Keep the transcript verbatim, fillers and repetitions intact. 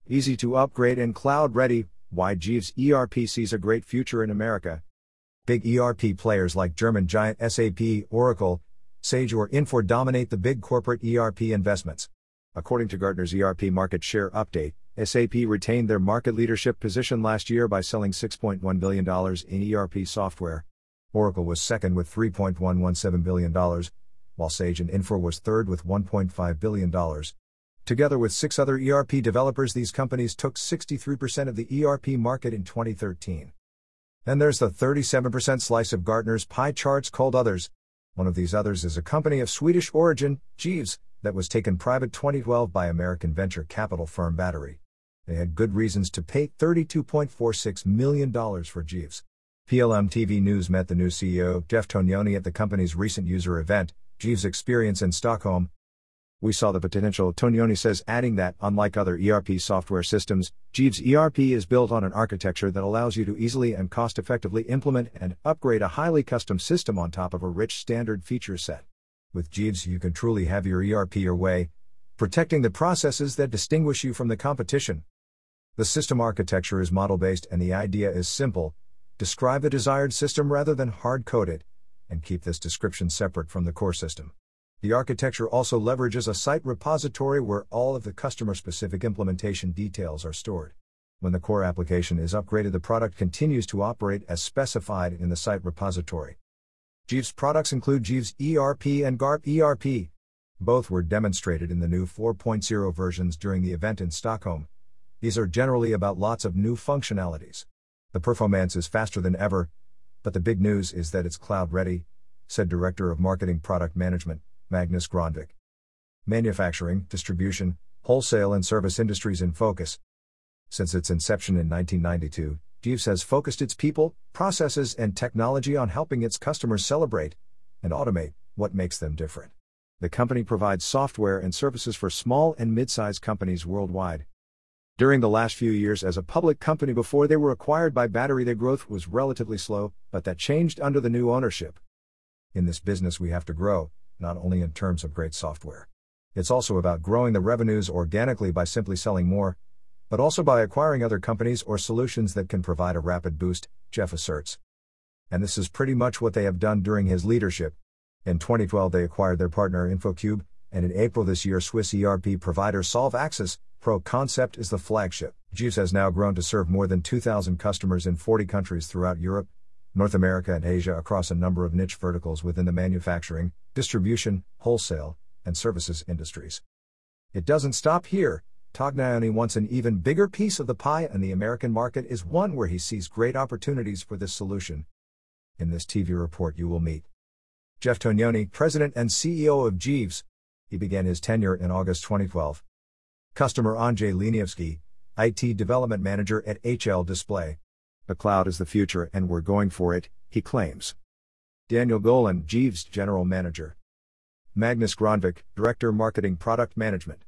Easy to upgrade and cloud-ready, why Jeeves E R P sees a great future in America. Big E R P players like German giant S A P, Oracle, Sage or Infor dominate the big corporate E R P investments. According to Gartner's E R P market share update, S A P retained their market leadership position last year by selling six point one billion dollars in E R P software. Oracle was second with three point one one seven billion dollars, while Sage and Infor was third with one point five billion dollars. Together with six other E R P developers, these companies took sixty-three percent of the E R P market in twenty thirteen. Then there's the thirty-seven percent slice of Gartner's pie charts called Others. One of these others is a company of Swedish origin, Jeeves, that was taken private twenty twelve by American venture capital firm Battery. They had good reasons to pay thirty-two point four six million dollars for Jeeves. P L M T V News met the new C E O, Jeff Tognoni, at the company's recent user event, Jeeves Experience in Stockholm. We saw the potential, Tognoni says, adding that, unlike other E R P software systems, Jeeves E R P is built on an architecture that allows you to easily and cost-effectively implement and upgrade a highly custom system on top of a rich standard feature set. With Jeeves, you can truly have your E R P your way, protecting the processes that distinguish you from the competition. The system architecture is model-based and the idea is simple: describe the desired system rather than hard-code it, and keep this description separate from the core system. The architecture also leverages a site repository where all of the customer-specific implementation details are stored. When the core application is upgraded, the product continues to operate as specified in the site repository. Jeeves products include Jeeves E R P and GARP E R P. Both were demonstrated in the new four point oh versions during the event in Stockholm. These are generally about lots of new functionalities. The performance is faster than ever, but the big news is that it's cloud-ready, said Director of Marketing Product Management, Magnus Gronvik. Manufacturing, distribution, wholesale and service industries in focus. Since its inception in nineteen ninety-two, Jeeves has focused its people, processes and technology on helping its customers celebrate and automate what makes them different. The company provides software and services for small and mid-sized companies worldwide. During the last few years as a public company before they were acquired by Battery, their growth was relatively slow, but that changed under the new ownership. In this business we have to grow, not only in terms of great software. It's also about growing the revenues organically by simply selling more, but also by acquiring other companies or solutions that can provide a rapid boost, Jeff asserts. And this is pretty much what they have done during his leadership. In twenty twelve they acquired their partner InfoCube, and in April this year Swiss E R P provider SolveAccess Pro Concept is the flagship. Jeeves has now grown to serve more than two thousand customers in forty countries throughout Europe, North America and Asia across a number of niche verticals within the manufacturing, distribution, wholesale, and services industries. It doesn't stop here. Tognoni wants an even bigger piece of the pie, and the American market is one where he sees great opportunities for this solution. In this T V report you will meet Jeff Tognoni, President and C E O of Jeeves. He began his tenure in August twenty twelve. Customer Andrzej Leniewski, I T Development Manager at H L Display. The cloud is the future and we're going for it, he claims. Daniel Golan, Jeeves General Manager. Magnus Gronvik, Director Marketing Product Management.